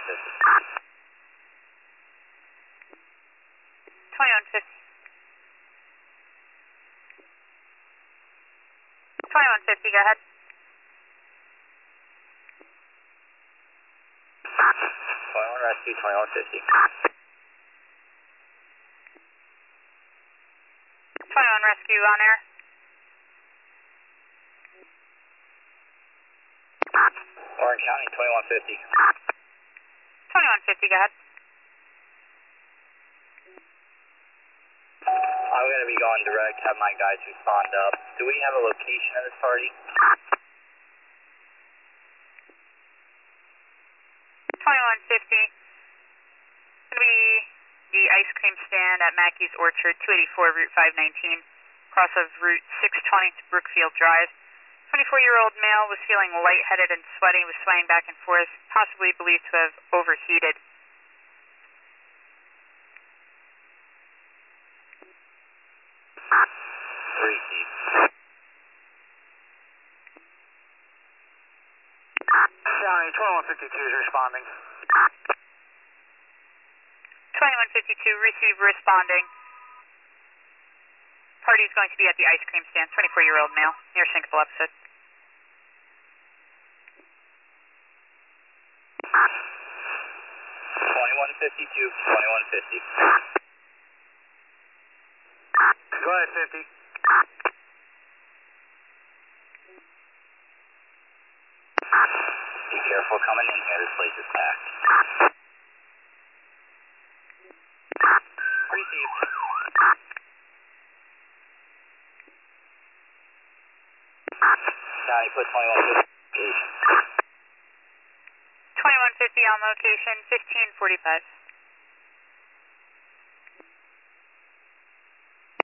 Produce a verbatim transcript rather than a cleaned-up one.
fifty. twenty-one fifty. twenty-one fifty, go ahead. twenty-one rescue, twenty-one fifty. twenty-one rescue on air. Orange County, twenty-one fifty. twenty-one fifty, go ahead. I'm going to be going direct, have my guys respond up. Do we have a location of this party? twenty-one fifty. It's going to be the ice cream stand at Mackey's Orchard, two eighty-four Route five nineteen, cross of Route six twenty to Brookfield Drive. twenty-four-year-old male was feeling lightheaded and sweating, was swaying back and forth, possibly believed to have overheated. Receive. County, twenty-one fifty-two is responding. twenty-one fifty-two, receive responding. Party is going to be at the ice cream stand, twenty-four-year-old male, near Sinkable Episode. twenty-one fifty-two, twenty-one fifty. Go ahead, fifty. Be careful coming in here, this place is packed. Received. County, put twenty-one fifty. twenty-one fifty on location, fifteen forty-five.